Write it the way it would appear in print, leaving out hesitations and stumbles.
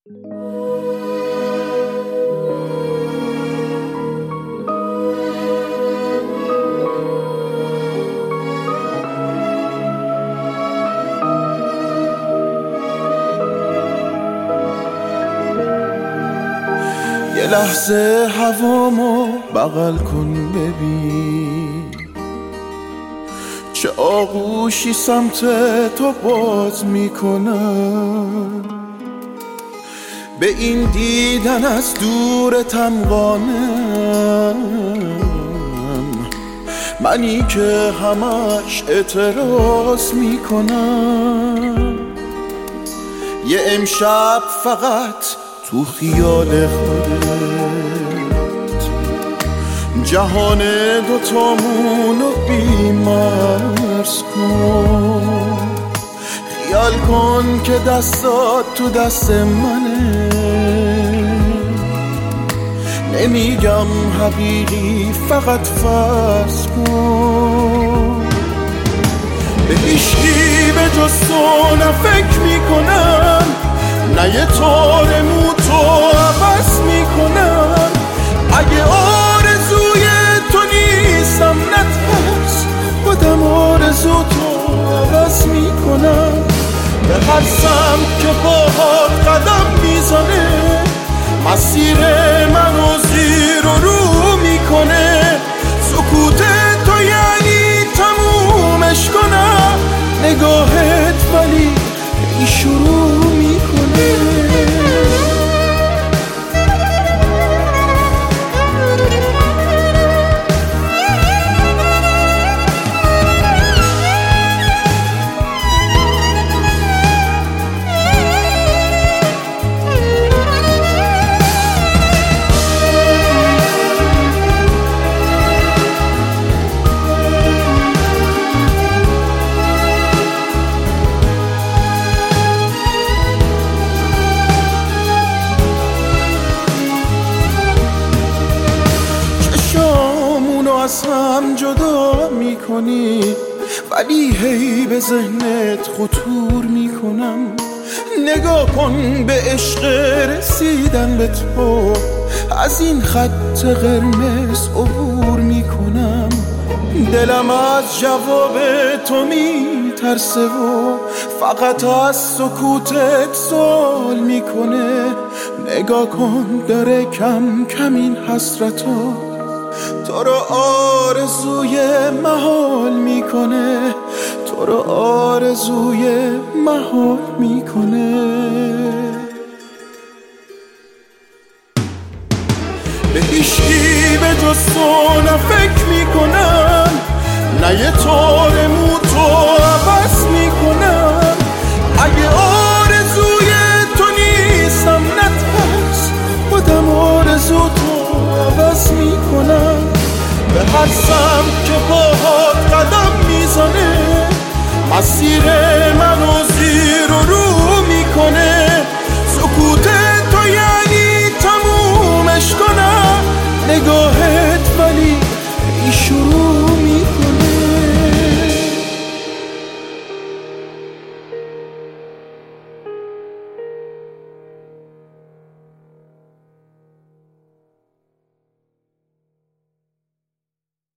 یه لحظه هوامو بغل کن ببین، چه آغوشی سمت تو باز میکنم. به این دیدن از دورتم قانم، منی که همش اعتراض میکنم. یه امشب فقط تو خیال خودت جهان دوتامونو بی‌مرز کن. خیال کن که دستات تو دست منه، نمیگم حقیقی فقط فرض کن. به هیچکی به جز تو نه فکر میکنم، نه یه تار مو تو عوض میکنم. اگه آرزوی تو نیستم نترس، خودم آرزو تو عوض میکنم. به هر سمت که باهات قدم میزنه، مسیر منو زیر و رو میکنه. سکوت تو یعنی تمومش کنم، نگاهت ولی ای شروع میکنه. از هم جدا میکنی، ولی هی به ذهنت خطور میکنم. نگاه کن به عشق رسیدن به تو، از این خط قرمز عبور میکنم. دلم از جواب تو میترسه و فقط از سکوتت سوال میکنه. نگاه کن داره کم کم این حسرتو تو رو آرزوی محال میکنه، تو رو آرزوی محال میکنه. به هیچکی به جز تو نه فکر میکنم، نه یه تار مو تو عوض